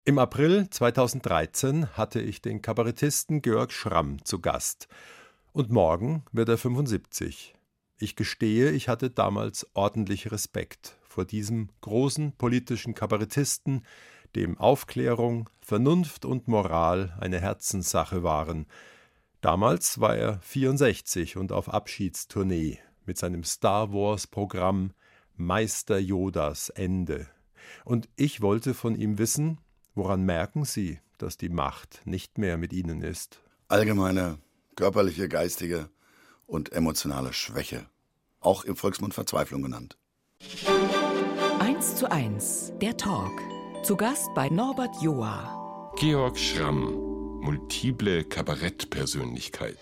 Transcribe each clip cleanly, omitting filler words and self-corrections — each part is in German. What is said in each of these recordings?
Im April 2013 hatte ich den Kabarettisten Georg Schramm zu Gast. Und morgen wird er 75. Ich gestehe, ich hatte damals ordentlich Respekt vor diesem großen politischen Kabarettisten, dem Aufklärung, Vernunft und Moral eine Herzenssache waren. Damals war er 64 und auf Abschiedstournee mit seinem Star-Wars-Programm Meister Yodas Ende. Und ich wollte von ihm wissen, woran merken Sie, dass die Macht nicht mehr mit Ihnen ist? Allgemeine körperliche, geistige und emotionale Schwäche. Auch im Volksmund Verzweiflung genannt. 1:1, der Talk. Zu Gast bei Norbert Joa. Georg Schramm, multiple Kabarettpersönlichkeit.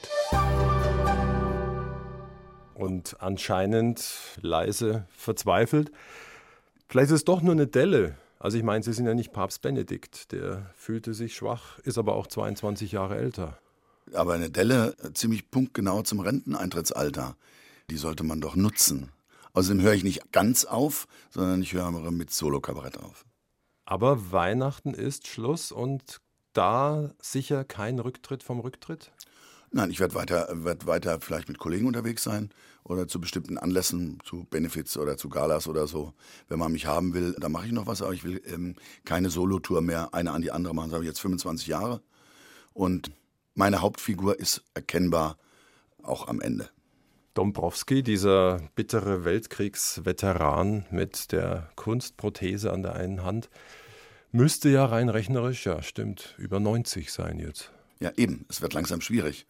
Und anscheinend leise verzweifelt. Vielleicht ist es doch nur eine Delle. Also ich meine, Sie sind ja nicht Papst Benedikt. Der fühlte sich schwach, ist aber auch 22 Jahre älter. Aber eine Delle ziemlich punktgenau zum Renteneintrittsalter. Die sollte man doch nutzen. Außerdem höre ich nicht ganz auf, sondern ich höre mit Solo-Kabarett auf. Aber Weihnachten ist Schluss und da sicher kein Rücktritt vom Rücktritt? Nein, ich werde weiter vielleicht mit Kollegen unterwegs sein oder zu bestimmten Anlässen, zu Benefits oder zu Galas oder so. Wenn man mich haben will, dann mache ich noch was, aber ich will keine Solotour mehr, eine an die andere machen. Das habe ich jetzt 25 Jahre und meine Hauptfigur ist erkennbar auch am Ende. Dombrowski, dieser bittere Weltkriegsveteran mit der Kunstprothese an der einen Hand, müsste ja rein rechnerisch, ja stimmt, über 90 sein jetzt. Ja eben, es wird langsam schwierig.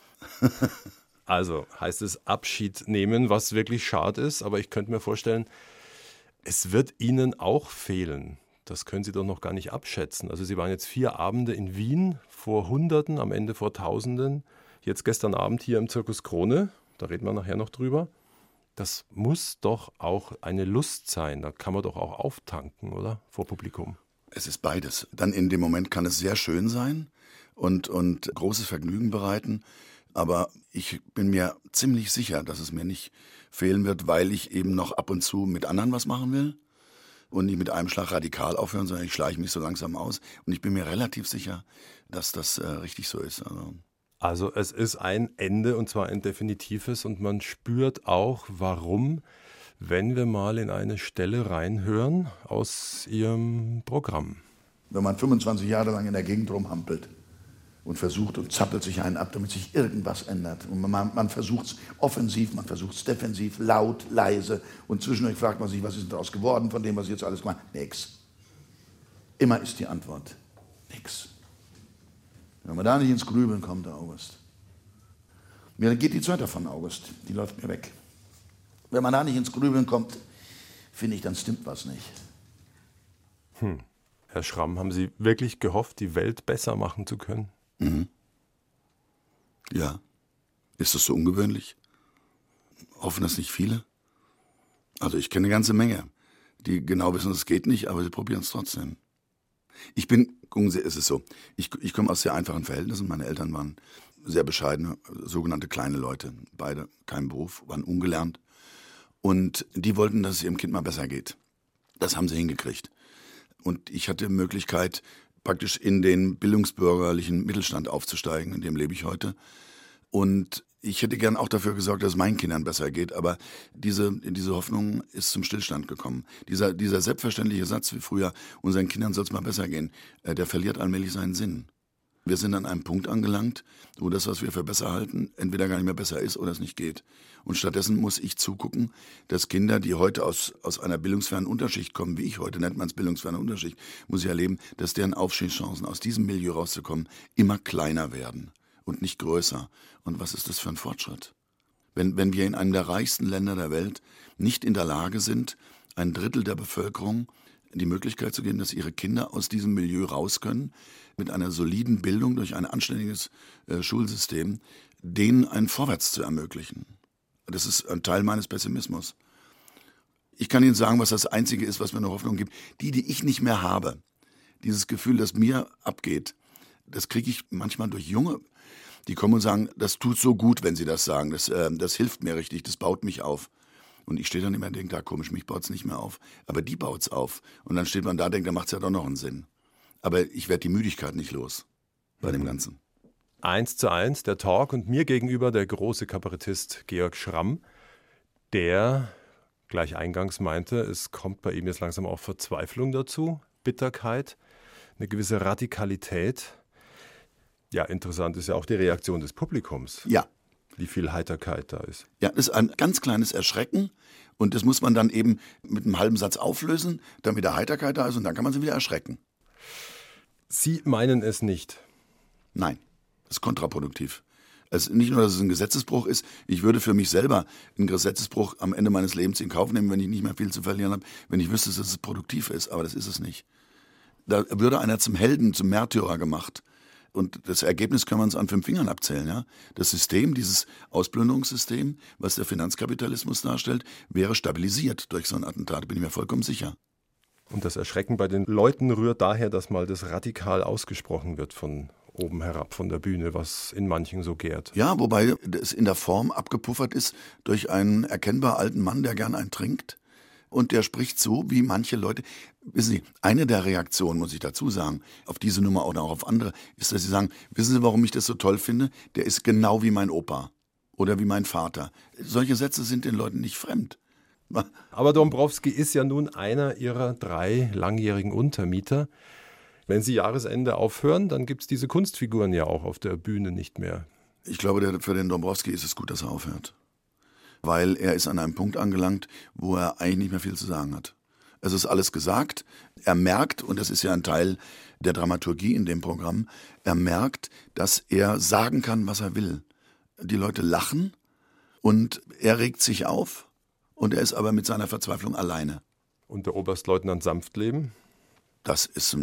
Also heißt es Abschied nehmen, was wirklich schade ist, aber ich könnte mir vorstellen, es wird Ihnen auch fehlen. Das können Sie doch noch gar nicht abschätzen. Also Sie waren jetzt 4 Abende in Wien, vor Hunderten, am Ende vor Tausenden. Jetzt gestern Abend hier im Zirkus Krone, da reden wir nachher noch drüber. Das muss doch auch eine Lust sein, da kann man doch auch auftanken, oder? Vor Publikum. Es ist beides. Dann in dem Moment kann es sehr schön sein und großes Vergnügen bereiten. Aber ich bin mir ziemlich sicher, dass es mir nicht fehlen wird, weil ich eben noch ab und zu mit anderen was machen will und nicht mit einem Schlag radikal aufhören, sondern ich schleiche mich so langsam aus. Und ich bin mir relativ sicher, dass das richtig so ist. Also es ist ein Ende und zwar ein definitives und man spürt auch, warum, wenn wir mal in eine Stelle reinhören aus Ihrem Programm. Wenn man 25 Jahre lang in der Gegend rumhampelt und versucht und zappelt sich einen ab, damit sich irgendwas ändert. Und man versucht es offensiv, man versucht es defensiv, laut, leise. Und zwischendurch fragt man sich, was ist denn daraus geworden von dem, was ich jetzt alles gemacht habe? Nix. Immer ist die Antwort, nix. Wenn man da nicht ins Grübeln kommt, der August. Mir geht die Zeit davon, August. Die läuft mir weg. Wenn man da nicht ins Grübeln kommt, finde ich, dann stimmt was nicht. Herr Schramm, haben Sie wirklich gehofft, die Welt besser machen zu können? Mhm. Ja. Ist das so ungewöhnlich? Hoffen das nicht viele? Also ich kenne eine ganze Menge, die genau wissen, es geht nicht, aber sie probieren es trotzdem. Gucken Sie, es ist so, ich komme aus sehr einfachen Verhältnissen. Meine Eltern waren sehr bescheidene, sogenannte kleine Leute. Beide, kein Beruf, waren ungelernt. Und die wollten, dass es ihrem Kind mal besser geht. Das haben sie hingekriegt. Und ich hatte die Möglichkeit, praktisch in den bildungsbürgerlichen Mittelstand aufzusteigen, in dem lebe ich heute. Und ich hätte gern auch dafür gesorgt, dass es meinen Kindern besser geht, aber diese Hoffnung ist zum Stillstand gekommen. Dieser selbstverständliche Satz wie früher, unseren Kindern soll es mal besser gehen, der verliert allmählich seinen Sinn. Wir sind an einem Punkt angelangt, wo das, was wir für besser halten, entweder gar nicht mehr besser ist oder es nicht geht. Und stattdessen muss ich zugucken, dass Kinder, die heute aus einer bildungsfernen Unterschicht kommen, wie ich heute, nennt man es bildungsferne Unterschicht, muss ich erleben, dass deren Aufstiegschancen, aus diesem Milieu rauszukommen, immer kleiner werden und nicht größer. Und was ist das für ein Fortschritt? Wenn wir in einem der reichsten Länder der Welt nicht in der Lage sind, 1/3 der Bevölkerung die Möglichkeit zu geben, dass ihre Kinder aus diesem Milieu raus können, mit einer soliden Bildung durch ein anständiges Schulsystem, denen ein Vorwärts zu ermöglichen. Das ist ein Teil meines Pessimismus. Ich kann Ihnen sagen, was das Einzige ist, was mir noch Hoffnung gibt. Die ich nicht mehr habe, dieses Gefühl, das mir abgeht, das kriege ich manchmal durch Junge, die kommen und sagen, das tut so gut, wenn sie das sagen, das hilft mir richtig, das baut mich auf. Und ich stehe dann immer und denke, komisch, mich baut es nicht mehr auf. Aber die baut es auf. Und dann steht man da und denkt, da macht es ja doch noch einen Sinn. Aber ich werde die Müdigkeit nicht los bei dem Ganzen. 1:1, der Talk, und mir gegenüber der große Kabarettist Georg Schramm, der gleich eingangs meinte, es kommt bei ihm jetzt langsam auch Verzweiflung dazu, Bitterkeit, eine gewisse Radikalität. Ja, interessant ist ja auch die Reaktion des Publikums. Ja. Wie viel Heiterkeit da ist. Ja, das ist ein ganz kleines Erschrecken und das muss man dann eben mit einem halben Satz auflösen, damit wieder Heiterkeit da ist und dann kann man sie wieder erschrecken. Sie meinen es nicht? Nein, das ist kontraproduktiv. Es ist nicht nur, dass es ein Gesetzesbruch ist, ich würde für mich selber einen Gesetzesbruch am Ende meines Lebens in Kauf nehmen, wenn ich nicht mehr viel zu verlieren habe, wenn ich wüsste, dass es produktiv ist, aber das ist es nicht. Da würde einer zum Helden, zum Märtyrer gemacht. Und das Ergebnis können wir uns an 5 Fingern abzählen. Ja? Das System, dieses Ausplünderungssystem, was der Finanzkapitalismus darstellt, wäre stabilisiert durch so ein Attentat, bin ich mir vollkommen sicher. Und das Erschrecken bei den Leuten rührt daher, dass mal das radikal ausgesprochen wird von oben herab, von der Bühne, was in manchen so gärt. Ja, wobei es in der Form abgepuffert ist durch einen erkennbar alten Mann, der gern einen trinkt. Und der spricht so, wie manche Leute. Wissen Sie, eine der Reaktionen, muss ich dazu sagen, auf diese Nummer oder auch auf andere, ist, dass sie sagen, wissen Sie, warum ich das so toll finde? Der ist genau wie mein Opa oder wie mein Vater. Solche Sätze sind den Leuten nicht fremd. Aber Dombrowski ist ja nun einer Ihrer 3 langjährigen Untermieter. Wenn Sie Jahresende aufhören, dann gibt es diese Kunstfiguren ja auch auf der Bühne nicht mehr. Ich glaube, für den Dombrowski ist es gut, dass er aufhört. Weil er ist an einem Punkt angelangt, wo er eigentlich nicht mehr viel zu sagen hat. Es ist alles gesagt. Er merkt, und das ist ja ein Teil der Dramaturgie in dem Programm, er merkt, dass er sagen kann, was er will. Die Leute lachen und er regt sich auf und er ist aber mit seiner Verzweiflung alleine. Und der Oberstleutnant Sanftleben? Das ist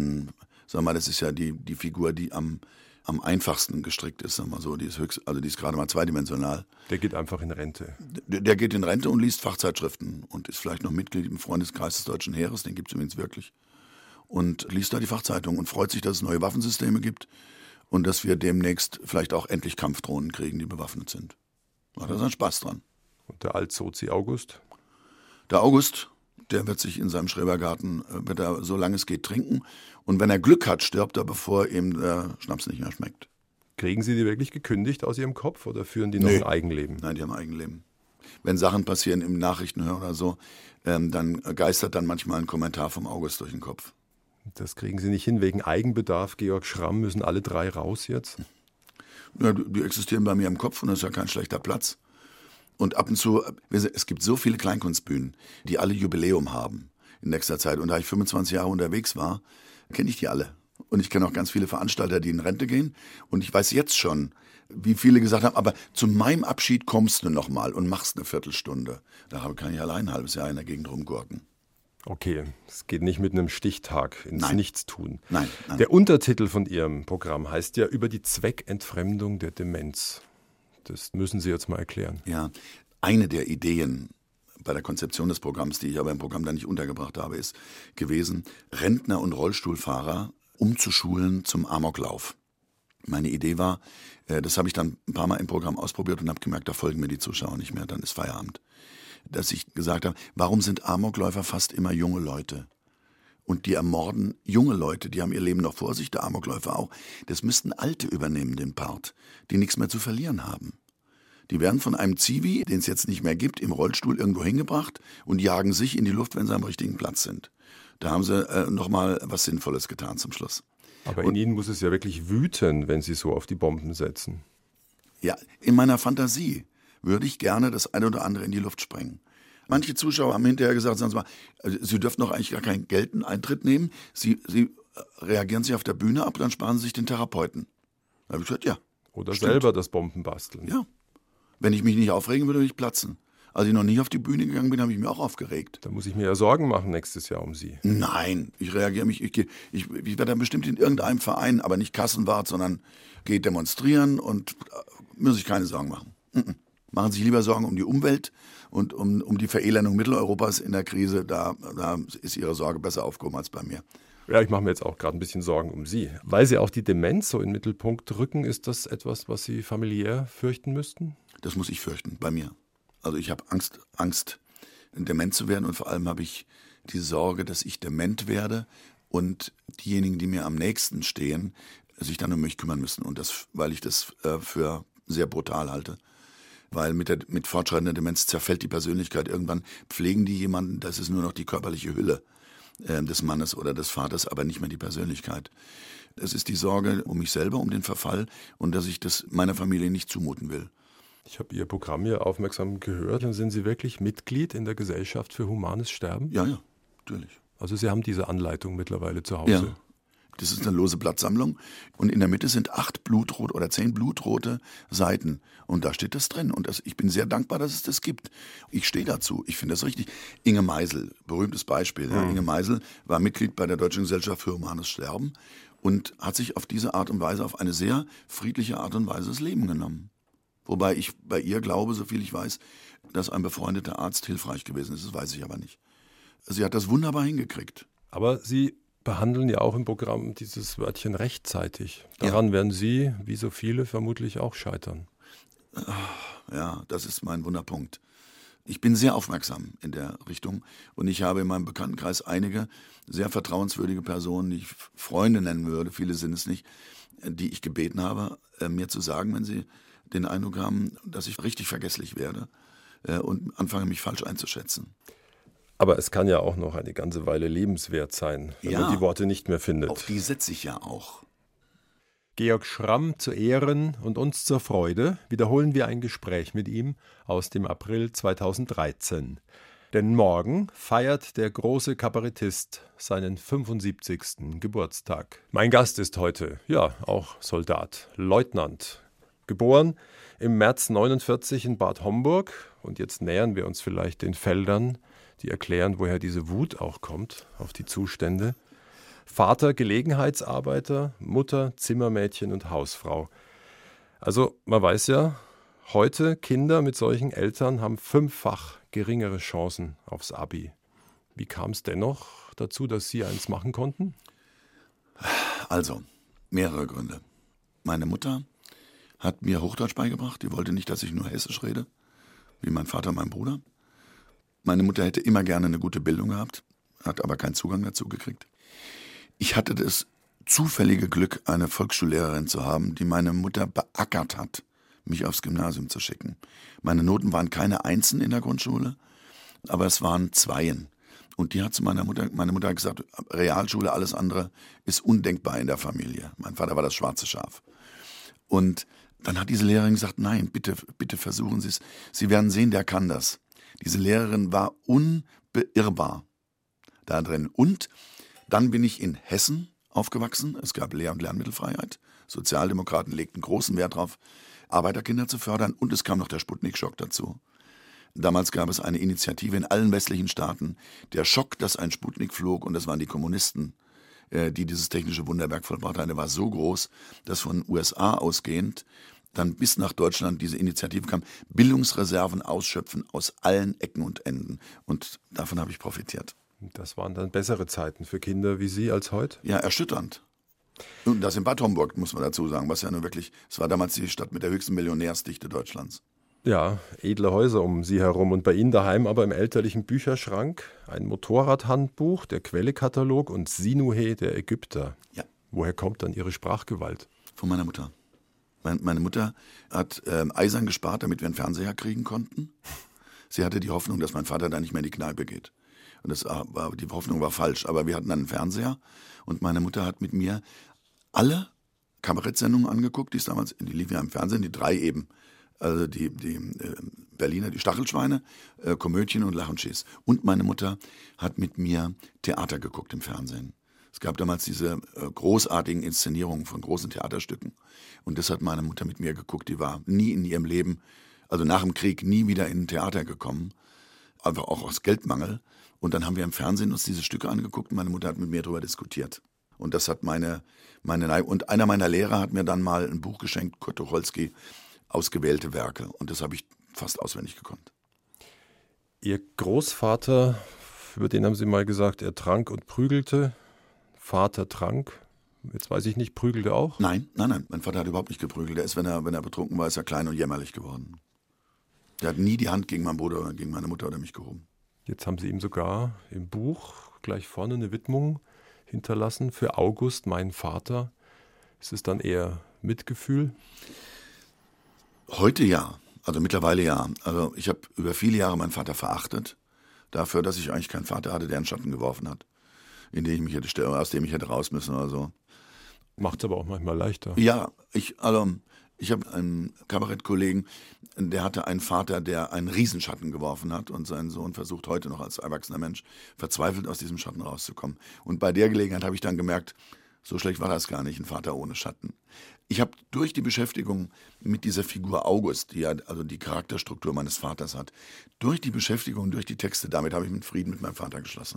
das ist ja die Figur, die am einfachsten gestrickt ist, sagen wir so. Die ist gerade mal zweidimensional. Der geht einfach in Rente. Der geht in Rente und liest Fachzeitschriften und ist vielleicht noch Mitglied im Freundeskreis des Deutschen Heeres, den gibt es übrigens wirklich. Und liest da die Fachzeitung und freut sich, dass es neue Waffensysteme gibt und dass wir demnächst vielleicht auch endlich Kampfdrohnen kriegen, die bewaffnet sind. Da hat er seinen Spaß dran. Und der Altsozi August? Der August, der wird sich in seinem Schrebergarten, wird er, solange es geht, trinken. Und wenn er Glück hat, stirbt er, bevor ihm der Schnaps nicht mehr schmeckt. Kriegen Sie die wirklich gekündigt aus Ihrem Kopf oder führen die noch ein Eigenleben? Nein, die haben ein Eigenleben. Wenn Sachen passieren im Nachrichtenhör oder so, dann geistert dann manchmal ein Kommentar vom August durch den Kopf. Das kriegen Sie nicht hin. Wegen Eigenbedarf, Georg Schramm, müssen alle 3 raus jetzt? Ja, die existieren bei mir im Kopf und das ist ja kein schlechter Platz. Und ab und zu, es gibt so viele Kleinkunstbühnen, die alle Jubiläum haben in nächster Zeit. Und da ich 25 Jahre unterwegs war, kenne ich die alle. Und ich kenne auch ganz viele Veranstalter, die in Rente gehen. Und ich weiß jetzt schon, wie viele gesagt haben, aber zu meinem Abschied kommst du noch mal und machst eine Viertelstunde. Da kann ich allein ein halbes Jahr in der Gegend rumgurken. Okay, es geht nicht mit einem Stichtag ins Nichtstun. Nein. Der Untertitel von Ihrem Programm heißt ja über die Zweckentfremdung der Demenz. Das müssen Sie jetzt mal erklären. Ja, eine der Ideen bei der Konzeption des Programms, die ich aber im Programm dann nicht untergebracht habe, ist gewesen, Rentner und Rollstuhlfahrer umzuschulen zum Amoklauf. Meine Idee war, das habe ich dann ein paar Mal im Programm ausprobiert und habe gemerkt, da folgen mir die Zuschauer nicht mehr, dann ist Feierabend. Dass ich gesagt habe, warum sind Amokläufer fast immer junge Leute? Und die ermorden junge Leute, die haben ihr Leben noch vor sich, der Amokläufer auch. Das müssten Alte übernehmen, den Part, die nichts mehr zu verlieren haben. Die werden von einem Zivi, den es jetzt nicht mehr gibt, im Rollstuhl irgendwo hingebracht und jagen sich in die Luft, wenn sie am richtigen Platz sind. Da haben sie nochmal was Sinnvolles getan zum Schluss. Aber in Ihnen muss es ja wirklich wüten, wenn Sie so auf die Bomben setzen. Ja, in meiner Fantasie würde ich gerne das eine oder andere in die Luft sprengen. Manche Zuschauer haben hinterher gesagt, sagen Sie mal, Sie dürfen doch eigentlich gar keinen Geldeintritt nehmen. Sie reagieren sich auf der Bühne ab, dann sparen Sie sich den Therapeuten. Da habe ich gesagt, ja. Oder stimmt. Selber das Bomben basteln. Ja. Wenn ich mich nicht aufregen würde, würde ich platzen. Als ich noch nie auf die Bühne gegangen bin, habe ich mich auch aufgeregt. Da muss ich mir ja Sorgen machen nächstes Jahr um Sie. Nein, ich reagiere mich. Ich werde dann bestimmt in irgendeinem Verein, aber nicht Kassenwart, sondern gehe demonstrieren und muss ich keine Sorgen machen. Machen Sie sich lieber Sorgen um die Umwelt und um die Verelendung Mitteleuropas in der Krise. Da ist Ihre Sorge besser aufgehoben als bei mir. Ja, ich mache mir jetzt auch gerade ein bisschen Sorgen um Sie. Weil Sie auch die Demenz so in den Mittelpunkt rücken, ist das etwas, was Sie familiär fürchten müssten? Das muss ich fürchten, bei mir. Also ich habe Angst, dement zu werden und vor allem habe ich die Sorge, dass ich dement werde und diejenigen, die mir am nächsten stehen, sich dann um mich kümmern müssen. Und das, weil ich das für sehr brutal halte. Weil mit fortschreitender Demenz zerfällt die Persönlichkeit. Irgendwann pflegen die jemanden, das ist nur noch die körperliche Hülle des Mannes oder des Vaters, aber nicht mehr die Persönlichkeit. Es ist die Sorge um mich selber, um den Verfall und dass ich das meiner Familie nicht zumuten will. Ich habe Ihr Programm hier aufmerksam gehört. Und sind Sie wirklich Mitglied in der Gesellschaft für humanes Sterben? Ja, natürlich. Also Sie haben diese Anleitung mittlerweile zu Hause? Ja. Das ist eine lose Blattsammlung und in der Mitte sind 8 blutrote oder 10 blutrote Seiten und da steht das drin und ich bin sehr dankbar, dass es das gibt. Ich stehe dazu, ich finde das richtig. Inge Meisel, berühmtes Beispiel. Ja. Inge Meisel war Mitglied bei der Deutschen Gesellschaft für humanes Sterben und hat sich auf diese Art und Weise, auf eine sehr friedliche Art und Weise das Leben genommen. Wobei ich bei ihr glaube, soviel ich weiß, dass ein befreundeter Arzt hilfreich gewesen ist, das weiß ich aber nicht. Sie hat das wunderbar hingekriegt. Aber Sie behandeln ja auch im Programm dieses Wörtchen rechtzeitig. Daran werden Sie, wie so viele, vermutlich auch scheitern. Ja, das ist mein Wunderpunkt. Ich bin sehr aufmerksam in der Richtung und ich habe in meinem Bekanntenkreis einige sehr vertrauenswürdige Personen, die ich Freunde nennen würde, viele sind es nicht, die ich gebeten habe, mir zu sagen, wenn sie den Eindruck haben, dass ich richtig vergesslich werde und anfange, mich falsch einzuschätzen. Aber es kann ja auch noch eine ganze Weile lebenswert sein, wenn man die Worte nicht mehr findet. Auf die setze ich ja auch. Georg Schramm zu Ehren und uns zur Freude wiederholen wir ein Gespräch mit ihm aus dem April 2013. Denn morgen feiert der große Kabarettist seinen 75. Geburtstag. Mein Gast ist heute, ja, auch Soldat, Leutnant. Geboren im März 49 in Bad Homburg. Und jetzt nähern wir uns vielleicht den Feldern, die erklären, woher diese Wut auch kommt auf die Zustände. Vater Gelegenheitsarbeiter, Mutter Zimmermädchen und Hausfrau. Also man weiß ja, heute Kinder mit solchen Eltern haben 5-fach geringere Chancen aufs Abi. Wie kam es dennoch dazu, dass Sie eins machen konnten? Also, mehrere Gründe. Meine Mutter hat mir Hochdeutsch beigebracht. Die wollte nicht, dass ich nur Hessisch rede, wie mein Vater und mein Bruder. Meine Mutter hätte immer gerne eine gute Bildung gehabt, hat aber keinen Zugang dazu gekriegt. Ich hatte das zufällige Glück, eine Volksschullehrerin zu haben, die meine Mutter beackert hat, mich aufs Gymnasium zu schicken. Meine Noten waren keine Einsen in der Grundschule, aber es waren Zweien. Und die hat zu meine Mutter hat gesagt, Realschule, alles andere ist undenkbar in der Familie. Mein Vater war das schwarze Schaf. Und dann hat diese Lehrerin gesagt, nein, bitte versuchen Sie es. Sie werden sehen, der kann das. Diese Lehrerin war unbeirrbar da drin. Und dann bin ich in Hessen aufgewachsen. Es gab Lehr- und Lernmittelfreiheit. Sozialdemokraten legten großen Wert darauf, Arbeiterkinder zu fördern. Und es kam noch der Sputnik-Schock dazu. Damals gab es eine Initiative in allen westlichen Staaten. Der Schock, dass ein Sputnik flog, und das waren die Kommunisten, die dieses technische Wunderwerk vollbracht haben, der war so groß, dass von USA ausgehend dann bis nach Deutschland diese Initiative kam, Bildungsreserven ausschöpfen aus allen Ecken und Enden. Und davon habe ich profitiert. Das waren dann bessere Zeiten für Kinder wie Sie als heute? Ja, erschütternd. Und das in Bad Homburg, muss man dazu sagen, was ja nur wirklich, es war damals die Stadt mit der höchsten Millionärsdichte Deutschlands. Ja, edle Häuser um Sie herum und bei Ihnen daheim aber im elterlichen Bücherschrank ein Motorradhandbuch, der Quellekatalog und Sinuhe der Ägypter. Ja. Woher kommt dann Ihre Sprachgewalt? Von meiner Mutter. Meine Mutter hat eisern gespart, damit wir einen Fernseher kriegen konnten. Sie hatte die Hoffnung, dass mein Vater da nicht mehr in die Kneipe geht. Und die Hoffnung war falsch. Aber wir hatten dann einen Fernseher und meine Mutter hat mit mir alle Kabarettsendungen angeguckt, die liefen ja im Fernsehen, die 3 eben. Also die Berliner, die Stachelschweine, Komödien und Lach und Schieß. Und meine Mutter hat mit mir Theater geguckt im Fernsehen. Es gab damals diese großartigen Inszenierungen von großen Theaterstücken. Und das hat meine Mutter mit mir geguckt. Die war nie in ihrem Leben, also nach dem Krieg, nie wieder in ein Theater gekommen. Einfach auch aus Geldmangel. Und dann haben wir im Fernsehen uns diese Stücke angeguckt und meine Mutter hat mit mir darüber diskutiert. Und das hat und einer meiner Lehrer hat mir dann mal ein Buch geschenkt, Kurt Tucholsky, Ausgewählte Werke. Und das habe ich fast auswendig gekonnt. Ihr Großvater, über den haben Sie mal gesagt, er trank und prügelte. Vater trank. Jetzt weiß ich nicht, prügelte auch? Nein. Mein Vater hat überhaupt nicht geprügelt. Er ist, wenn er betrunken war, ist er klein und jämmerlich geworden. Der hat nie die Hand gegen meinen Bruder oder gegen meine Mutter oder mich gehoben. Jetzt haben Sie ihm sogar im Buch gleich vorne eine Widmung hinterlassen für August, meinen Vater? Ist es dann eher Mitgefühl? Heute ja, also mittlerweile ja. Also ich habe über viele Jahre meinen Vater verachtet, dafür, dass ich eigentlich keinen Vater hatte, der einen Schatten geworfen hat, aus dem ich hätte raus müssen oder so. Macht es aber auch manchmal leichter. Ja, ich habe einen Kabarettkollegen, der hatte einen Vater, der einen Riesenschatten geworfen hat und sein Sohn versucht heute noch als erwachsener Mensch verzweifelt aus diesem Schatten rauszukommen. Und bei der Gelegenheit habe ich dann gemerkt, so schlecht war das gar nicht, ein Vater ohne Schatten. Ich habe durch die Beschäftigung mit dieser Figur August, die ja also die Charakterstruktur meines Vaters hat, durch die Beschäftigung, durch die Texte, damit habe ich mit Frieden mit meinem Vater geschlossen.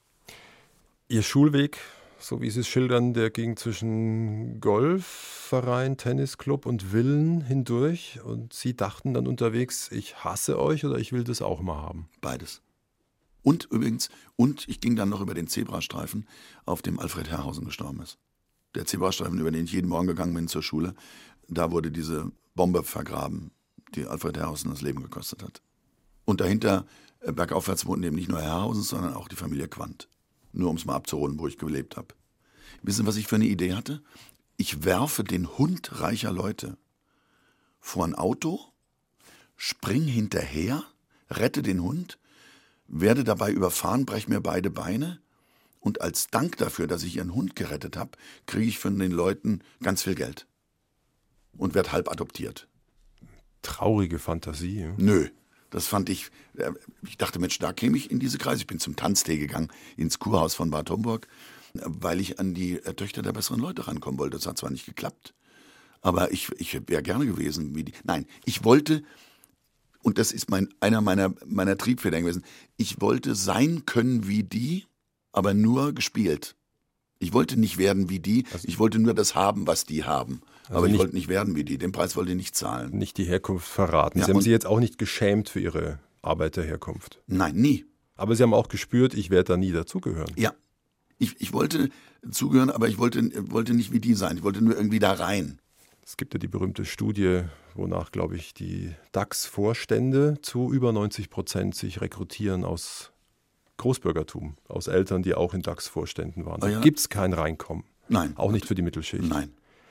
Ihr Schulweg, so wie Sie es schildern, der ging zwischen Golfverein, Tennisclub und Villen hindurch. Und Sie dachten dann unterwegs, ich hasse euch oder ich will das auch mal haben. Beides. Und ich ging dann noch über den Zebrastreifen, auf dem Alfred Herrhausen gestorben ist. Der Zebrastreifen, über den ich jeden Morgen gegangen bin zur Schule, da wurde diese Bombe vergraben, die Alfred Herrhausen das Leben gekostet hat. Und dahinter, bergaufwärts, wohnten eben nicht nur Herrhausen, sondern auch die Familie Quandt. Nur um es mal abzurunden, wo ich gelebt habe. Wissen Sie, was ich für eine Idee hatte? Ich werfe den Hund reicher Leute vor ein Auto, spring hinterher, rette den Hund, werde dabei überfahren, breche mir beide Beine und als Dank dafür, dass ich ihren Hund gerettet habe, kriege ich von den Leuten ganz viel Geld und werde halb adoptiert. Traurige Fantasie. Ja? Nö, das fand ich dachte, Mensch, da käme ich in diese Kreise. Ich bin zum Tanztee gegangen, ins Kurhaus von Bad Homburg, weil ich an die Töchter der besseren Leute rankommen wollte. Das hat zwar nicht geklappt, aber ich wäre gerne gewesen wie die. Nein, ich wollte, und das ist einer meiner Triebfedern gewesen, ich wollte sein können wie die, aber nur gespielt. Ich wollte nicht werden wie die, ich wollte nur das haben, was die haben. Also aber ich wollte nicht werden wie die, den Preis wollte ich nicht zahlen. Nicht die Herkunft verraten. Ja, Sie haben sich jetzt auch nicht geschämt für Ihre Arbeiterherkunft. Nein, nie. Aber Sie haben auch gespürt, ich werde da nie dazugehören. Ja, ich wollte zugehören, aber ich wollte nicht wie die sein. Ich wollte nur irgendwie da rein. Es gibt ja die berühmte Studie, wonach, glaube ich, die DAX-Vorstände zu über 90% sich rekrutieren aus Großbürgertum, aus Eltern, die auch in DAX-Vorständen waren. Da ja. gibt es kein Reinkommen. Nein. Auch nicht für die Mittelschicht. Nein.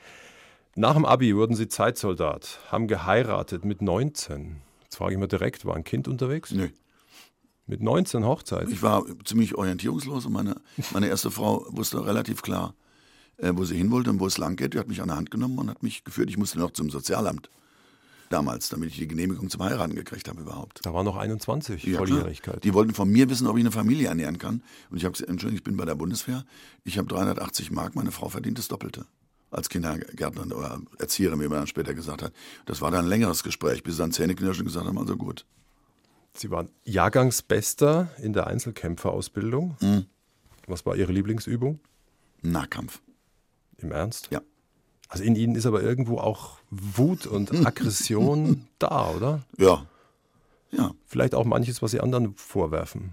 Nach dem Abi wurden Sie Zeitsoldat, haben geheiratet mit 19. Jetzt frage ich mal direkt, war ein Kind unterwegs? Nö. Mit 19 Hochzeit? Ich war ziemlich orientierungslos und meine erste Frau wusste relativ klar, wo sie hin wollte und wo es lang geht. Die hat mich an der Hand genommen und hat mich geführt. Ich musste noch zum Sozialamt damals, damit ich die Genehmigung zum Heiraten gekriegt habe überhaupt. Da war noch 21, Ja, Volljährigkeit. klar. Die wollten von mir wissen, ob ich eine Familie ernähren kann. Und ich habe gesagt, Entschuldigung, ich bin bei der Bundeswehr. Ich habe 380 Mark, meine Frau verdient das Doppelte. Als Kindergärtnerin oder Erzieherin, wie man dann später gesagt hat. Das war dann ein längeres Gespräch, bis sie dann Zähneknirschen gesagt haben, also gut. Sie waren Jahrgangsbester in der Einzelkämpferausbildung. Mhm. Was war Ihre Lieblingsübung? Nahkampf. Im Ernst? Ja. Also in Ihnen ist aber irgendwo auch Wut und Aggression da, oder? Ja. Ja. Vielleicht auch manches, was Sie anderen vorwerfen.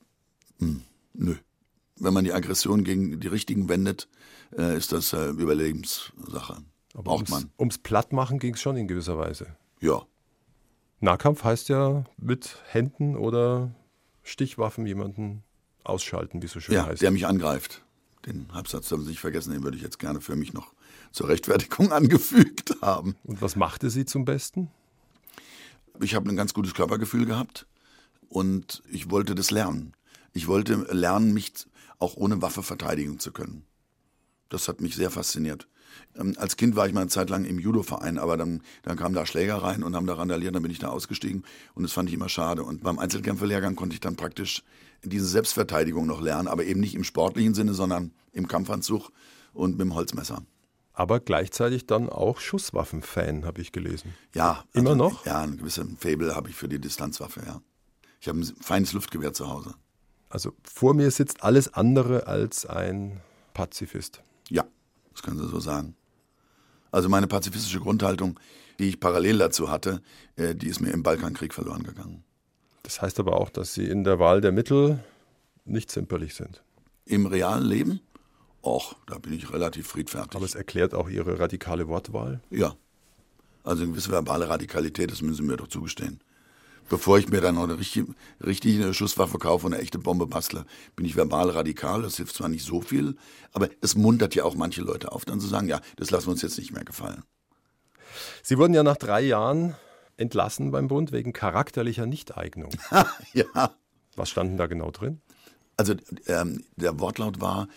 Nö. Wenn man die Aggression gegen die Richtigen wendet, ist das Überlebenssache. Aber Braucht man. Ums Plattmachen ging es schon in gewisser Weise. Ja. Nahkampf heißt ja mit Händen oder Stichwaffen jemanden ausschalten, wie es so schön Ja, heißt. der mich angreift. Den Halbsatz haben Sie nicht vergessen, den würde ich jetzt gerne für mich noch zur Rechtfertigung angefügt haben. Und was machte Sie zum Besten? Ich habe ein ganz gutes Körpergefühl gehabt und ich wollte das lernen. Ich wollte lernen, mich auch ohne Waffe verteidigen zu können. Das hat mich sehr fasziniert. Als Kind war ich mal eine Zeit lang im Judo-Verein, aber dann kamen da Schläger rein und haben da randaliert, dann bin ich da ausgestiegen und das fand ich immer schade. Und beim Einzelkämpferlehrgang konnte ich dann praktisch diese Selbstverteidigung noch lernen, aber eben nicht im sportlichen Sinne, sondern im Kampfanzug und mit dem Holzmesser. Aber gleichzeitig dann auch Schusswaffen-Fan, habe ich gelesen. Ja. Immer noch? Ja, ein gewisses Faible habe ich für die Distanzwaffe, ja. Ich habe ein feines Luftgewehr zu Hause. Also vor mir sitzt alles andere als ein Pazifist. Ja, das können Sie so sagen. Also meine pazifistische Grundhaltung, die ich parallel dazu hatte, die ist mir im Balkankrieg verloren gegangen. Das heißt aber auch, dass Sie in der Wahl der Mittel nicht zimperlich sind. Im realen Leben? Och, da bin ich relativ friedfertig. Aber es erklärt auch Ihre radikale Wortwahl. Ja, also eine gewisse verbale Radikalität, das müssen Sie mir doch zugestehen. Bevor ich mir dann noch eine richtige Schusswaffe kaufe und eine echte Bombe bastle, bin ich verbal radikal. Das hilft zwar nicht so viel, aber es muntert ja auch manche Leute auf, dann zu sagen, ja, das lassen wir uns jetzt nicht mehr gefallen. Sie wurden ja nach 3 Jahren entlassen beim Bund wegen charakterlicher Nichteignung. Ja. Was stand denn da genau drin? Also der Wortlaut war,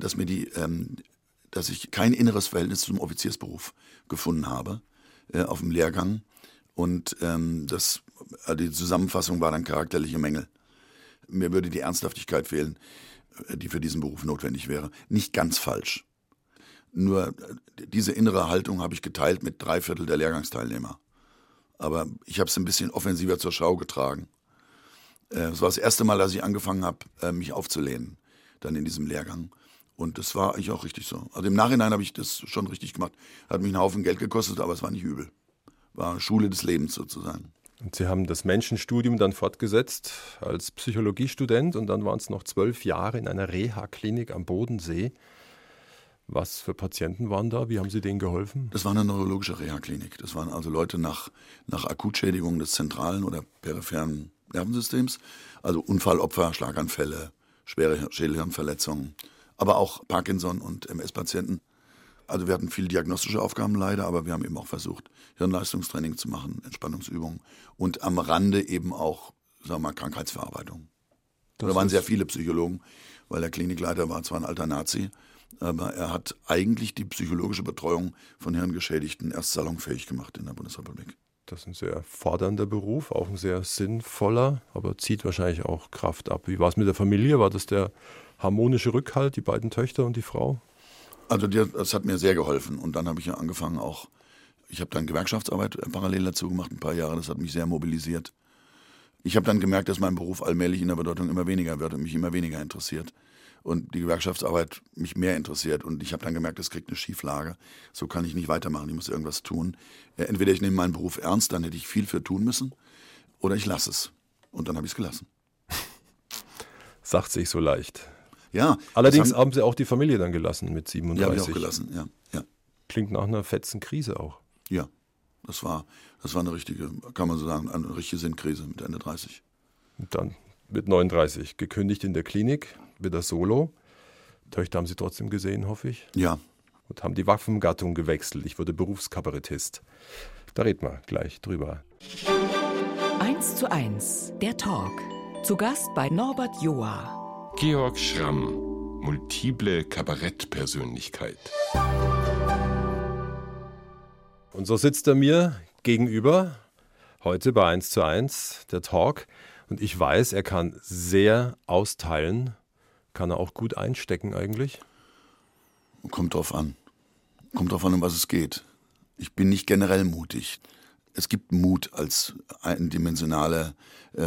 dass ich kein inneres Verhältnis zum Offiziersberuf gefunden habe auf dem Lehrgang. Und die Zusammenfassung war dann charakterliche Mängel. Mir würde die Ernsthaftigkeit fehlen, die für diesen Beruf notwendig wäre. Nicht ganz falsch. Nur diese innere Haltung habe ich geteilt mit 3/4 der Lehrgangsteilnehmer. Aber ich habe es ein bisschen offensiver zur Schau getragen. Es war das erste Mal, dass ich angefangen habe, mich aufzulehnen, dann in diesem Lehrgang. Und das war eigentlich auch richtig so. Also im Nachhinein habe ich das schon richtig gemacht. Hat mich einen Haufen Geld gekostet, aber es war nicht übel. War eine Schule des Lebens sozusagen. Und Sie haben das Menschenstudium dann fortgesetzt als Psychologiestudent und dann waren es noch 12 Jahre in einer Reha-Klinik am Bodensee. Was für Patienten waren da? Wie haben Sie denen geholfen? Das war eine neurologische Reha-Klinik. Das waren also Leute nach Akutschädigungen des zentralen oder peripheren Nervensystems. Also Unfallopfer, Schlaganfälle, schwere Schädelhirnverletzungen, aber auch Parkinson- und MS-Patienten. Also wir hatten viele diagnostische Aufgaben leider, aber wir haben eben auch versucht, Hirnleistungstraining zu machen, Entspannungsübungen und am Rande eben auch, sagen wir mal, Krankheitsverarbeitung. Da waren sehr viele Psychologen, weil der Klinikleiter war zwar ein alter Nazi, aber er hat eigentlich die psychologische Betreuung von Hirngeschädigten erst salonfähig gemacht in der Bundesrepublik. Das ist ein sehr fordernder Beruf, auch ein sehr sinnvoller, aber zieht wahrscheinlich auch Kraft ab. Wie war es mit der Familie? War das der harmonische Rückhalt, die beiden Töchter und die Frau? Also das hat mir sehr geholfen und dann habe ich ja angefangen auch, ich habe dann Gewerkschaftsarbeit parallel dazu gemacht, ein paar Jahre, das hat mich sehr mobilisiert. Ich habe dann gemerkt, dass mein Beruf allmählich in der Bedeutung immer weniger wird und mich immer weniger interessiert und die Gewerkschaftsarbeit mich mehr interessiert und ich habe dann gemerkt, das kriegt eine Schieflage, so kann ich nicht weitermachen, ich muss irgendwas tun. Entweder ich nehme meinen Beruf ernst, dann hätte ich viel für tun müssen oder ich lasse es und dann habe ich es gelassen. Sagt sich so leicht. Ja. Allerdings haben Sie auch die Familie dann gelassen mit 37. Ja, habe ich auch gelassen, ja. Klingt nach einer fetzen Krise auch. Ja, das war eine richtige, kann man so sagen, eine richtige Sinnkrise mit Ende 30. Und dann mit 39 gekündigt in der Klinik, wieder solo. Töchter haben Sie trotzdem gesehen, hoffe ich. Ja. Und haben die Waffengattung gewechselt. Ich wurde Berufskabarettist. Da reden wir gleich drüber. 1:1, der Talk. Zu Gast bei Norbert Joa. Georg Schramm, multiple Kabarettpersönlichkeit. Und so sitzt er mir gegenüber, heute bei 1:1, der Talk. Und ich weiß, er kann sehr austeilen. Kann er auch gut einstecken eigentlich? Kommt drauf an. Kommt drauf an, um was es geht. Ich bin nicht generell mutig. Es gibt Mut als eindimensionale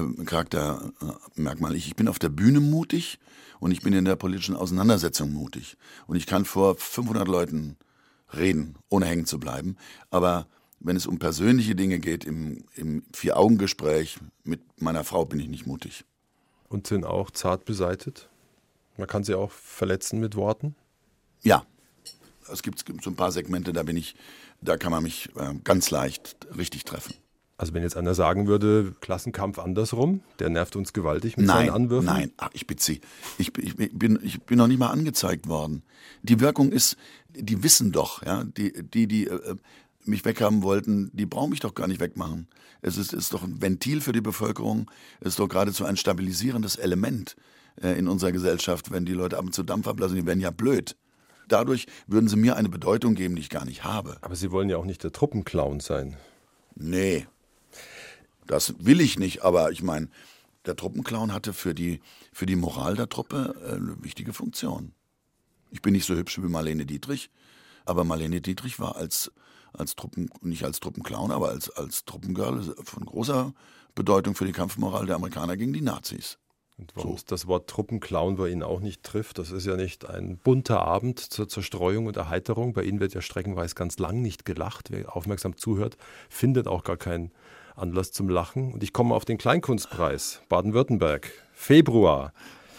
Charaktermerkmal. Ich bin auf der Bühne mutig und ich bin in der politischen Auseinandersetzung mutig. Und ich kann vor 500 Leuten reden, ohne hängen zu bleiben. Aber wenn es um persönliche Dinge geht, im 4-Augen-Gespräch mit meiner Frau, bin ich nicht mutig. Und sind auch zart beseitet? Man kann sie auch verletzen mit Worten? Ja. Es gibt so ein paar Segmente, da kann man mich ganz leicht richtig treffen. Also wenn jetzt einer sagen würde, Klassenkampf andersrum, der nervt uns gewaltig mit seinen Anwürfen? Nein, ich bitte Sie. Ich bin noch nicht mal angezeigt worden. Die Wirkung ist, die wissen doch, ja, die mich weghaben wollten, die brauchen mich doch gar nicht wegmachen. Es ist doch ein Ventil für die Bevölkerung, es ist doch geradezu ein stabilisierendes Element in unserer Gesellschaft, wenn die Leute ab und zu Dampf ablassen, die werden ja blöd. Dadurch würden sie mir eine Bedeutung geben, die ich gar nicht habe. Aber Sie wollen ja auch nicht der Truppenclown sein. Nee, das will ich nicht, aber ich meine, der Truppenclown hatte für die Moral der Truppe eine wichtige Funktion. Ich bin nicht so hübsch wie Marlene Dietrich, aber Marlene Dietrich war nicht als Truppenclown, aber als Truppengirl von großer Bedeutung für die Kampfmoral der Amerikaner gegen die Nazis. Und warum das Wort Truppenclown bei Ihnen auch nicht trifft, das ist ja nicht ein bunter Abend zur Zerstreuung und Erheiterung. Bei Ihnen wird ja streckenweise ganz lang nicht gelacht. Wer aufmerksam zuhört, findet auch gar keinen Anlass zum Lachen. Und ich komme auf den Kleinkunstpreis Baden-Württemberg, Februar.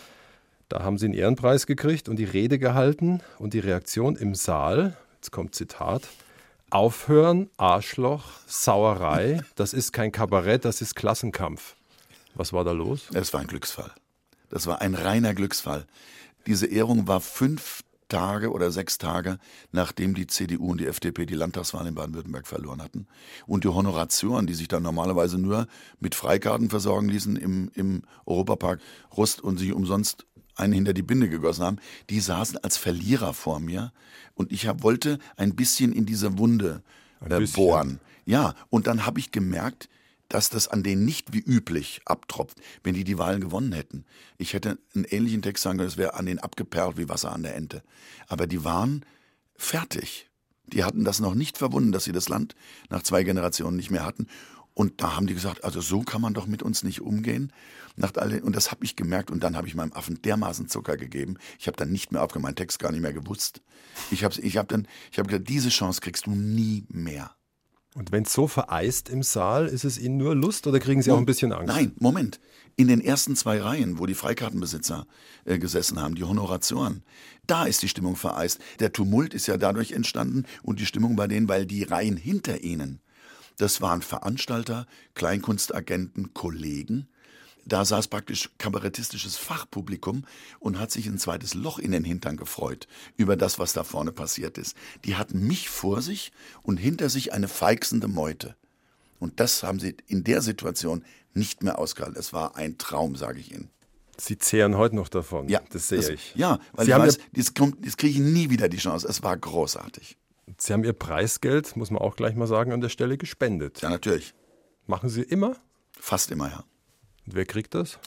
Da haben Sie einen Ehrenpreis gekriegt und die Rede gehalten und die Reaktion im Saal, jetzt kommt Zitat, Aufhören, Arschloch, Sauerei, das ist kein Kabarett, das ist Klassenkampf. Was war da los? Es war ein Glücksfall. Das war ein reiner Glücksfall. Diese Ehrung war 5 Tage oder 6 Tage, nachdem die CDU und die FDP die Landtagswahl in Baden-Württemberg verloren hatten. Und die Honoratioren, die sich dann normalerweise nur mit Freikarten versorgen ließen im Europapark Rust und sich umsonst einen hinter die Binde gegossen haben, die saßen als Verlierer vor mir. Und ich wollte ein bisschen in diese Wunde bohren. Ja, und dann habe ich gemerkt, dass das an denen nicht wie üblich abtropft, wenn die Wahlen gewonnen hätten. Ich hätte einen ähnlichen Text sagen können, es wäre an denen abgeperlt wie Wasser an der Ente. Aber die waren fertig. Die hatten das noch nicht verwunden, dass sie das Land nach 2 Generationen nicht mehr hatten. Und da haben die gesagt, also so kann man doch mit uns nicht umgehen. Und das habe ich gemerkt und dann habe ich meinem Affen dermaßen Zucker gegeben. Ich habe dann nicht mehr aufgehört, meinen Text gar nicht mehr gewusst. Ich habe gesagt, diese Chance kriegst du nie mehr. Und wenn es so vereist im Saal, ist es Ihnen nur Lust oder kriegen Sie auch ein bisschen Angst? Nein, Moment. In den ersten 2 Reihen, wo die Freikartenbesitzer gesessen haben, die Honoratioren, da ist die Stimmung vereist. Der Tumult ist ja dadurch entstanden und die Stimmung bei denen, weil die Reihen hinter ihnen, das waren Veranstalter, Kleinkunstagenten, Kollegen. Da saß praktisch kabarettistisches Fachpublikum und hat sich ein zweites Loch in den Hintern gefreut über das, was da vorne passiert ist. Die hatten mich vor sich und hinter sich eine feixende Meute. Und das haben sie in der Situation nicht mehr ausgehalten. Es war ein Traum, sage ich Ihnen. Sie zehren heute noch davon, ja, das sehe ich. Ja, weil Sie ich haben weiß, das kriege ich nie wieder die Chance. Es war großartig. Sie haben Ihr Preisgeld, muss man auch gleich mal sagen, an der Stelle gespendet. Ja, natürlich. Machen Sie immer? Fast immer, ja. Und wer kriegt das?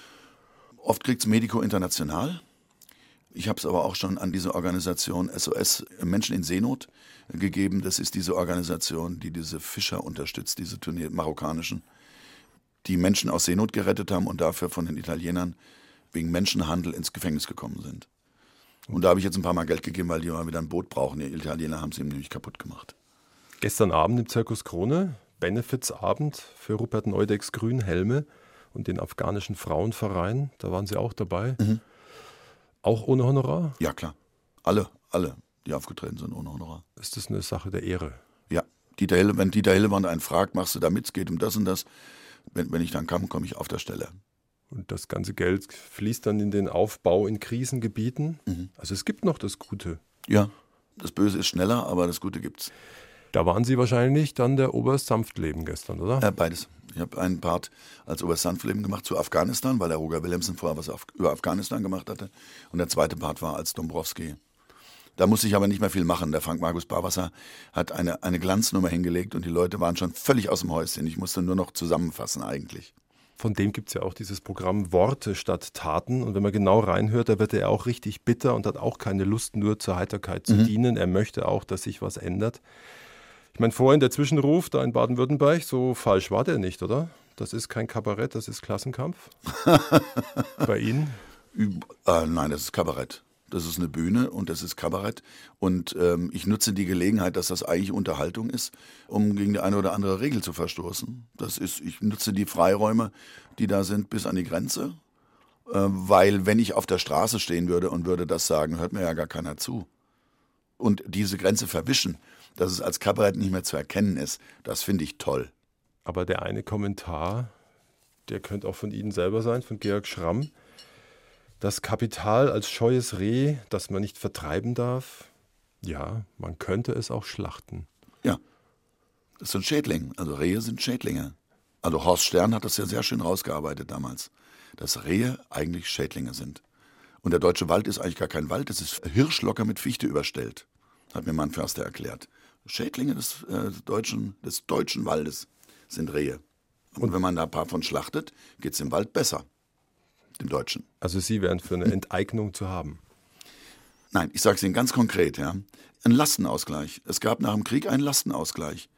Oft kriegt es Medico International. Ich habe es aber auch schon an diese Organisation SOS Menschen in Seenot gegeben. Das ist diese Organisation, die diese Fischer unterstützt, diese marokkanischen, die Menschen aus Seenot gerettet haben und dafür von den Italienern wegen Menschenhandel ins Gefängnis gekommen sind. Und da habe ich jetzt ein paar Mal Geld gegeben, weil die mal wieder ein Boot brauchen. Die Italiener haben es ihm nämlich kaputt gemacht. Gestern Abend im Zirkus Krone, Benefizabend für Rupert Neudecks Grünhelme und den afghanischen Frauenverein. Da waren Sie auch dabei. Mhm. Auch ohne Honorar? Ja, klar. Alle, die aufgetreten sind ohne Honorar. Ist das eine Sache der Ehre? Ja. Wenn Dieter Hillewand einen fragt, machst du da mit, es geht um das und das. Wenn ich dann komme ich auf der Stelle. Und das ganze Geld fließt dann in den Aufbau in Krisengebieten. Mhm. Also es gibt noch das Gute. Ja, das Böse ist schneller, aber das Gute gibt's. Da waren Sie wahrscheinlich dann der Oberst Sanftleben gestern, oder? Beides. Ich habe einen Part als Oberst Sanftleben gemacht zu Afghanistan, weil der Roger Willemsen vorher was über Afghanistan gemacht hatte. Und der zweite Part war als Dombrowski. Da musste ich aber nicht mehr viel machen. Der Frank-Markus Barwasser hat eine Glanznummer hingelegt und die Leute waren schon völlig aus dem Häuschen. Ich musste nur noch zusammenfassen eigentlich. Von dem gibt es ja auch dieses Programm Worte statt Taten. Und wenn man genau reinhört, da wird er auch richtig bitter und hat auch keine Lust, nur zur Heiterkeit zu dienen. Er möchte auch, dass sich was ändert. Ich meine, vorhin der Zwischenruf da in Baden-Württemberg, so falsch war der nicht, oder? Das ist kein Kabarett, das ist Klassenkampf. Bei Ihnen? Nein, das ist Kabarett. Das ist eine Bühne und das ist Kabarett. Und ich nutze die Gelegenheit, dass das eigentlich Unterhaltung ist, um gegen die eine oder andere Regel zu verstoßen. Ich nutze die Freiräume, die da sind, bis an die Grenze. Weil wenn ich auf der Straße stehen würde und würde das sagen, hört mir ja gar keiner zu. Und diese Grenze verwischen, dass es als Kabarett nicht mehr zu erkennen ist, das finde ich toll. Aber der eine Kommentar, der könnte auch von Ihnen selber sein, von Georg Schramm. Das Kapital als scheues Reh, das man nicht vertreiben darf, ja, man könnte es auch schlachten. Ja, das ist ein Schädling. Also Rehe sind Schädlinge. Also Horst Stern hat das ja sehr schön rausgearbeitet damals, dass Rehe eigentlich Schädlinge sind. Und der deutsche Wald ist eigentlich gar kein Wald, es ist Hirschlocker mit Fichte überstellt, hat mir mein Förster erklärt. Schädlinge des deutschen Waldes sind Rehe. Und wenn man da ein paar von schlachtet, geht es dem Wald besser, dem Deutschen. Also Sie wären für eine Enteignung zu haben? Nein, ich sage es Ihnen ganz konkret. Ja. Ein Lastenausgleich. Es gab nach dem Krieg einen Lastenausgleich,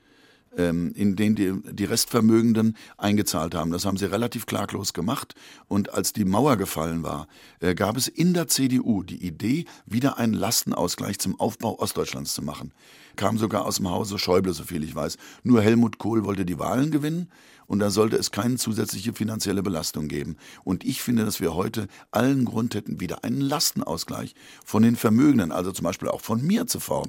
in den die Restvermögenden eingezahlt haben. Das haben sie relativ klaglos gemacht. Und als die Mauer gefallen war, gab es in der CDU die Idee, wieder einen Lastenausgleich zum Aufbau Ostdeutschlands zu machen. Kam sogar aus dem Hause Schäuble, soviel ich weiß. Nur Helmut Kohl wollte die Wahlen gewinnen und da sollte es keine zusätzliche finanzielle Belastung geben. Und ich finde, dass wir heute allen Grund hätten, wieder einen Lastenausgleich von den Vermögenden, also zum Beispiel auch von mir zu fordern.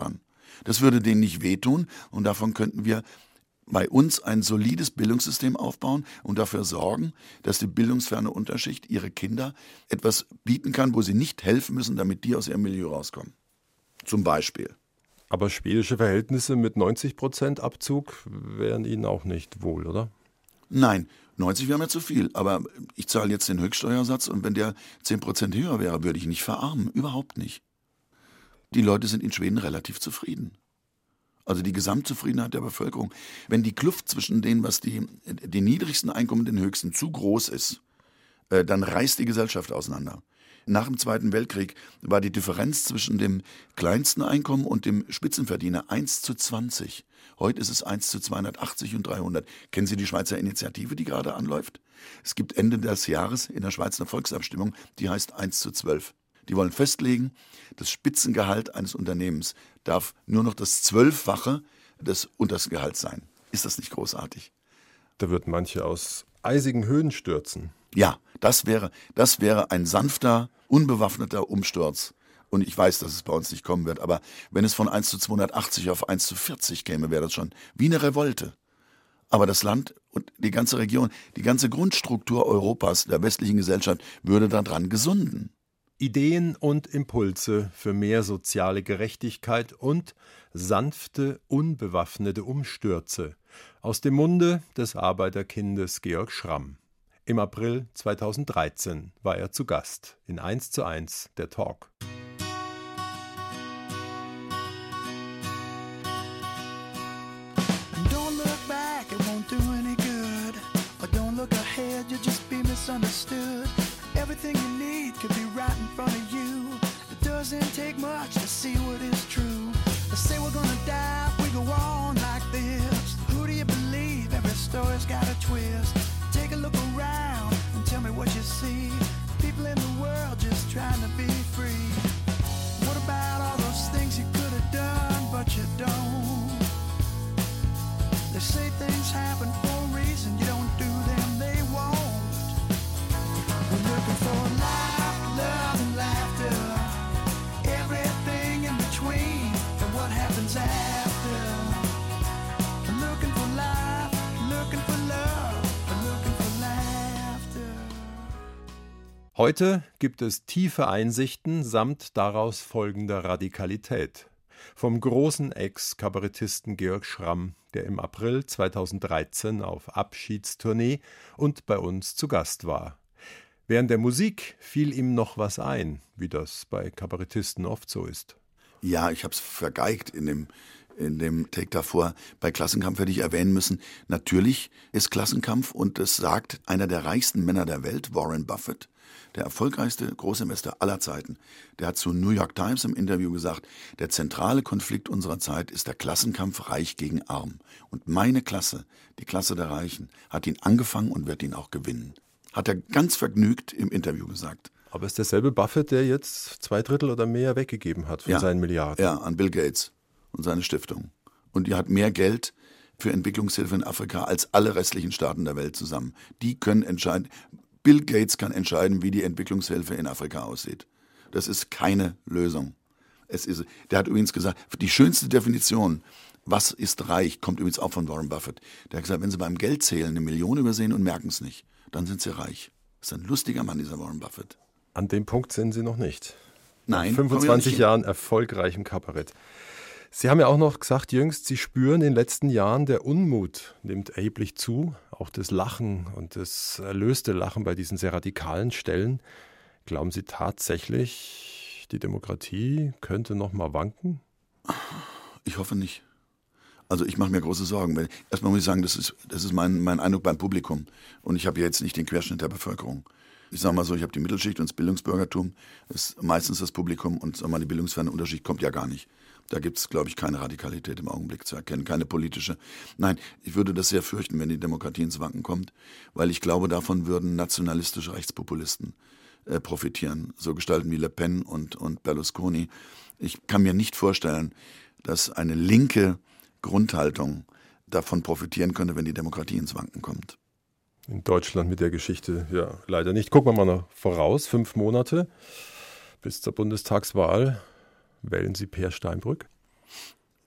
Das würde denen nicht wehtun und davon könnten wir bei uns ein solides Bildungssystem aufbauen und dafür sorgen, dass die bildungsferne Unterschicht ihre Kinder etwas bieten kann, wo sie nicht helfen müssen, damit die aus ihrem Milieu rauskommen. Zum Beispiel. Aber schwedische Verhältnisse mit 90% Abzug wären Ihnen auch nicht wohl, oder? Nein, 90 wäre mir zu viel, aber ich zahle jetzt den Höchststeuersatz und wenn der 10% höher wäre, würde ich nicht verarmen, überhaupt nicht. Die Leute sind in Schweden relativ zufrieden. Also die Gesamtzufriedenheit der Bevölkerung. Wenn die Kluft zwischen denen, was die niedrigsten Einkommen und den höchsten zu groß ist, dann reißt die Gesellschaft auseinander. Nach dem Zweiten Weltkrieg war die Differenz zwischen dem kleinsten Einkommen und dem Spitzenverdiener 1:20. Heute ist es 1:280 und 300. Kennen Sie die Schweizer Initiative, die gerade anläuft? Es gibt Ende des Jahres in der Schweiz eine Volksabstimmung, die heißt 1:12. Die wollen festlegen, das Spitzengehalt eines Unternehmens darf nur noch das 12-fache des untersten Gehalts sein. Ist das nicht großartig? Da würden manche aus eisigen Höhen stürzen. Ja, das wäre ein sanfter, unbewaffneter Umsturz. Und ich weiß, dass es bei uns nicht kommen wird, aber wenn es von 1:280 auf 1:40 käme, wäre das schon wie eine Revolte. Aber das Land und die ganze Region, die ganze Grundstruktur Europas, der westlichen Gesellschaft, würde daran gesunden. Ideen und Impulse für mehr soziale Gerechtigkeit und sanfte, unbewaffnete Umstürze aus dem Munde des Arbeiterkindes Georg Schramm. Im April 2013 war er zu Gast in 1:1 der Talk. Don't look back, it won't do any good. Or don't look ahead, you'll just be misunderstood. Everything you need could be right in front of you. It doesn't take much to see what is true. They say we're gonna die, we go on like this. Who do you believe? Every story's got a twist. Take a look around and tell me what you see. People in the world just trying to be free. What about all those things you could have done, but you don't? They say things happen for a reason, you don't do them, they won't. We're looking for life, love and laughter, everything in between, and what happens after. Looking for life, looking for love, looking for laughter. Heute gibt es tiefe Einsichten samt daraus folgender Radikalität. Vom großen Ex-Kabarettisten Georg Schramm, der im April 2013 auf Abschiedstournee und bei uns zu Gast war. Während der Musik fiel ihm noch was ein, wie das bei Kabarettisten oft so ist. Ja, ich habe es vergeigt in dem Take davor. Bei Klassenkampf hätte ich erwähnen müssen, natürlich ist Klassenkampf und es sagt einer der reichsten Männer der Welt, Warren Buffett, der erfolgreichste Großinvestor aller Zeiten. Der hat zu New York Times im Interview gesagt, der zentrale Konflikt unserer Zeit ist der Klassenkampf Reich gegen Arm. Und meine Klasse, die Klasse der Reichen, hat ihn angefangen und wird ihn auch gewinnen. Hat er ganz vergnügt im Interview gesagt. Aber ist derselbe Buffett, der jetzt 2/3 oder mehr weggegeben hat von seinen Milliarden? Ja, an Bill Gates und seine Stiftung. Und die hat mehr Geld für Entwicklungshilfe in Afrika als alle restlichen Staaten der Welt zusammen. Die können entscheiden. Bill Gates kann entscheiden, wie die Entwicklungshilfe in Afrika aussieht. Das ist keine Lösung. Der hat übrigens gesagt, die schönste Definition, was ist reich, kommt übrigens auch von Warren Buffett. Der hat gesagt, wenn Sie beim Geldzählen 1 Million übersehen und merken es nicht, dann sind Sie reich. Das ist ein lustiger Mann, dieser Warren Buffett. An dem Punkt sind Sie noch nicht. Nein. 25 Jahren erfolgreichem Kabarett. Sie haben ja auch noch gesagt, jüngst, Sie spüren in den letzten Jahren, der Unmut nimmt erheblich zu. Auch das Lachen und das erlöste Lachen bei diesen sehr radikalen Stellen. Glauben Sie tatsächlich, die Demokratie könnte noch mal wanken? Ich hoffe nicht. Also ich mache mir große Sorgen. Erstmal muss ich sagen, das ist mein Eindruck beim Publikum. Und ich habe ja jetzt nicht den Querschnitt der Bevölkerung. Ich sage mal so, ich habe die Mittelschicht und das Bildungsbürgertum. Das ist meistens das Publikum und sag mal, die bildungsferne Unterschicht kommt ja gar nicht. Da gibt es, glaube ich, keine Radikalität im Augenblick zu erkennen, keine politische. Nein, ich würde das sehr fürchten, wenn die Demokratie ins Wanken kommt, weil ich glaube, davon würden nationalistische Rechtspopulisten profitieren. So Gestalten wie Le Pen und Berlusconi. Ich kann mir nicht vorstellen, dass eine linke Grundhaltung davon profitieren könnte, wenn die Demokratie ins Wanken kommt. In Deutschland mit der Geschichte ja leider nicht. Gucken wir mal noch voraus, 5 Monate bis zur Bundestagswahl. Wählen Sie Peer Steinbrück?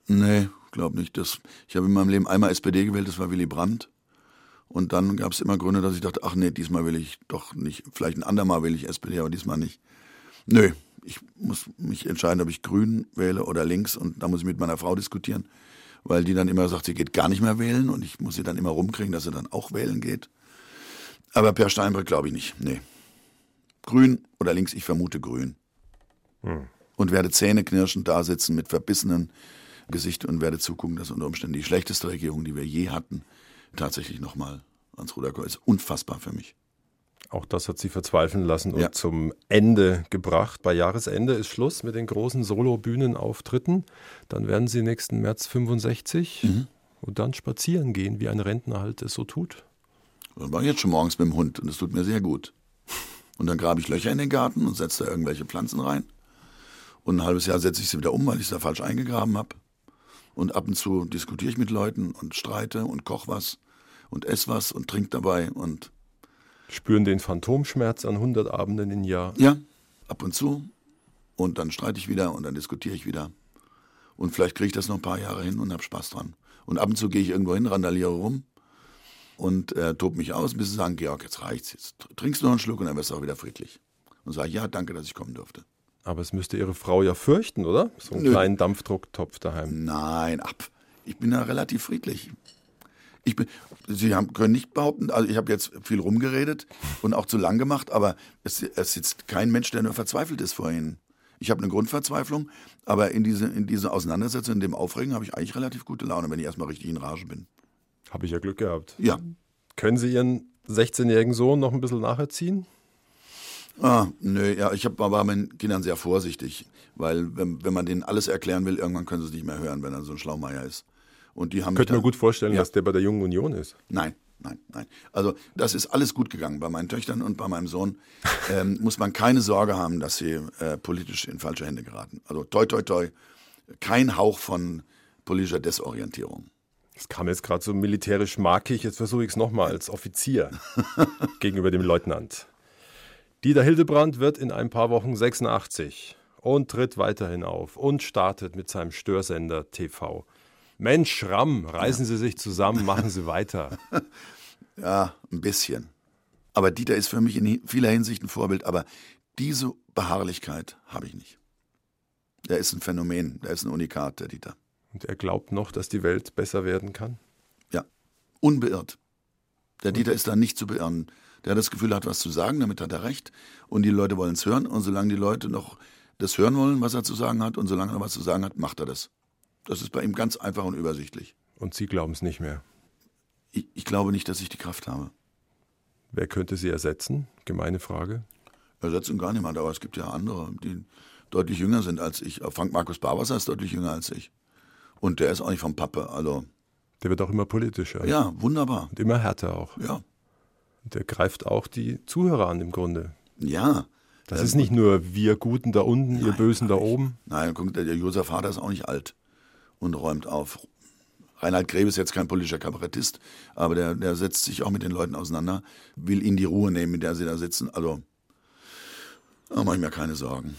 Nee, glaube nicht. Ich habe in meinem Leben einmal SPD gewählt, das war Willy Brandt. Und dann gab es immer Gründe, dass ich dachte, ach nee, diesmal will ich doch nicht. Vielleicht ein andermal will ich SPD, aber diesmal nicht. Nö, ich muss mich entscheiden, ob ich Grün wähle oder links. Und da muss ich mit meiner Frau diskutieren, weil die dann immer sagt, sie geht gar nicht mehr wählen. Und ich muss sie dann immer rumkriegen, dass sie dann auch wählen geht. Aber Per Steinbrück glaube ich nicht, nee. Grün oder links, ich vermute Grün. Und werde zähneknirschend da sitzen mit verbissenem Gesicht und werde zugucken, dass unter Umständen die schlechteste Regierung, die wir je hatten, tatsächlich nochmal ans Ruder kommt. Ist unfassbar für mich. Auch das hat Sie verzweifeln lassen und zum Ende gebracht. Bei Jahresende ist Schluss mit den großen Solo-Bühnenauftritten. Dann werden Sie nächsten März 65 und dann spazieren gehen, wie ein Rentner halt es so tut. Das war jetzt schon morgens mit dem Hund und es tut mir sehr gut. Und dann grabe ich Löcher in den Garten und setze da irgendwelche Pflanzen rein. Und ein halbes Jahr setze ich sie wieder um, weil ich sie da falsch eingegraben habe. Und ab und zu diskutiere ich mit Leuten und streite und koche was und esse was und trinke dabei. Und spüren den Phantomschmerz an 100 Abenden im Jahr? Ja, ab und zu. Und dann streite ich wieder und dann diskutiere ich wieder. Und vielleicht kriege ich das noch ein paar Jahre hin und habe Spaß dran. Und ab und zu gehe ich irgendwo hin, randaliere rum und tobe mich aus, bis sie sagen, Georg, jetzt reicht's. Jetzt trinkst du noch einen Schluck und dann wirst du auch wieder friedlich. Und sage ich, ja, danke, dass ich kommen durfte. Aber es müsste Ihre Frau ja fürchten, oder? So einen kleinen Dampfdrucktopf daheim. Nein, ich bin da relativ friedlich. Sie können nicht behaupten, also ich habe jetzt viel rumgeredet und auch zu lang gemacht, aber es sitzt kein Mensch, der nur verzweifelt ist vor Ihnen. Ich habe eine Grundverzweiflung, aber in diese Auseinandersetzung, in dem Aufregen, habe ich eigentlich relativ gute Laune, wenn ich erstmal richtig in Rage bin. Habe ich ja Glück gehabt. Ja. Können Sie Ihren 16-jährigen Sohn noch ein bisschen nacherziehen? Nö, ja, ich war bei meinen Kindern sehr vorsichtig, weil wenn man denen alles erklären will, irgendwann können sie es nicht mehr hören, wenn er so ein Schlaumeier ist. Und die haben Könnte mir gut vorstellen, dass der bei der Jungen Union ist. Nein. Also das ist alles gut gegangen. Bei meinen Töchtern und bei meinem Sohn muss man keine Sorge haben, dass sie politisch in falsche Hände geraten. Also toi, toi, toi, kein Hauch von politischer Desorientierung. Das kam jetzt gerade so militärisch markig, jetzt versuche ich es nochmal als Offizier gegenüber dem Leutnant. Dieter Hildebrandt wird in ein paar Wochen 86 und tritt weiterhin auf und startet mit seinem Störsender TV. Mensch, Schramm, reißen Sie sich zusammen, machen Sie weiter. Ja, ein bisschen. Aber Dieter ist für mich in vieler Hinsicht ein Vorbild, aber diese Beharrlichkeit habe ich nicht. Der ist ein Phänomen, der ist ein Unikat, der Dieter. Und er glaubt noch, dass die Welt besser werden kann? Ja, unbeirrt. Der Dieter ist da nicht zu beirren. Der hat das Gefühl, er hat was zu sagen, damit hat er recht. Und die Leute wollen es hören. Und solange die Leute noch das hören wollen, was er zu sagen hat, und solange er was zu sagen hat, macht er das. Das ist bei ihm ganz einfach und übersichtlich. Und Sie glauben es nicht mehr? Ich glaube nicht, dass ich die Kraft habe. Wer könnte Sie ersetzen? Gemeine Frage. Ersetzen gar niemand, aber es gibt ja andere, die deutlich jünger sind als ich. Frank Markus Barbaser ist deutlich jünger als ich. Und der ist auch nicht vom Pappe, also. Der wird auch immer politischer. Ja, wunderbar. Und immer härter auch. Ja. Und der greift auch die Zuhörer an im Grunde. Ja. Das ist nicht nur wir Guten da unten, ihr Bösen da oben. Nein, guck, der Josef Vater ist auch nicht alt und räumt auf. Reinhard Grebe ist jetzt kein politischer Kabarettist, aber der setzt sich auch mit den Leuten auseinander, will ihnen die Ruhe nehmen, mit der sie da sitzen. Also, da mache ich mir keine Sorgen.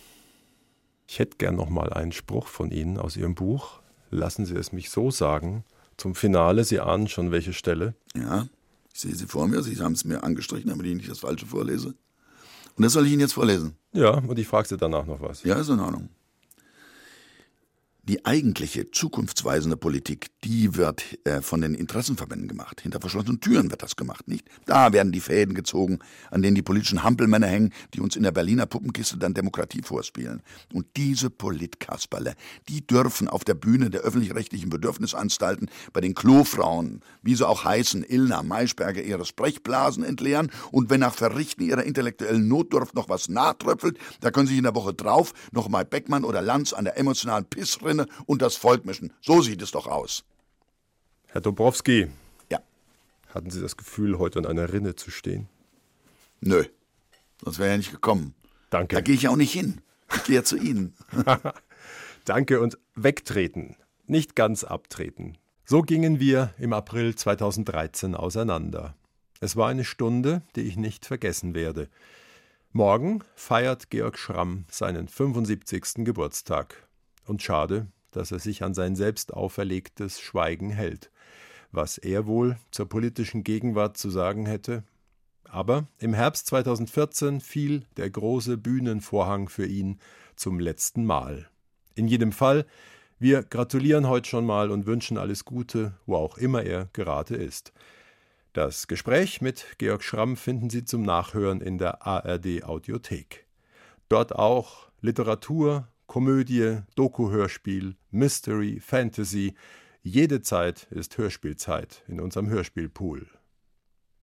Ich hätte gern noch mal einen Spruch von Ihnen aus Ihrem Buch. Lassen Sie es mich so sagen. Zum Finale, Sie ahnen schon, welche Stelle. Ja, ich sehe Sie vor mir. Sie haben es mir angestrichen, damit ich nicht das Falsche vorlese. Und das soll ich Ihnen jetzt vorlesen? Ja, und ich frage Sie danach noch was. Ja, ist in Ordnung. Die eigentliche zukunftsweisende Politik, die wird von den Interessenverbänden gemacht. Hinter verschlossenen Türen wird das gemacht, nicht? Da werden die Fäden gezogen, an denen die politischen Hampelmänner hängen, die uns in der Berliner Puppenkiste dann Demokratie vorspielen. Und diese Politkasperle, die dürfen auf der Bühne der öffentlich-rechtlichen Bedürfnisanstalten bei den Klofrauen, wie sie auch heißen, Illner, Maischberger, ihre Sprechblasen entleeren. Und wenn nach Verrichten ihrer intellektuellen Notdurft noch was nachtröpfelt, da können sich in der Woche drauf noch mal Beckmann oder Lanz an der emotionalen Pissrinne und das Volk mischen. So sieht es doch aus. Herr Dombrowski. Ja. Hatten Sie das Gefühl, heute an einer Rinne zu stehen? Nö, sonst wäre ja nicht gekommen. Danke. Da gehe ich ja auch nicht hin. Ich gehe ja zu Ihnen. Danke und wegtreten. Nicht ganz abtreten. So gingen wir im April 2013 auseinander. Es war eine Stunde, die ich nicht vergessen werde. Morgen feiert Georg Schramm seinen 75. Geburtstag. Und schade, dass er sich an sein selbst auferlegtes Schweigen hält. Was er wohl zur politischen Gegenwart zu sagen hätte? Aber im Herbst 2014 fiel der große Bühnenvorhang für ihn zum letzten Mal. In jedem Fall, wir gratulieren heute schon mal und wünschen alles Gute, wo auch immer er gerade ist. Das Gespräch mit Georg Schramm finden Sie zum Nachhören in der ARD-Audiothek. Dort auch Literatur, Komödie, Doku-Hörspiel, Mystery, Fantasy. Jede Zeit ist Hörspielzeit in unserem Hörspielpool.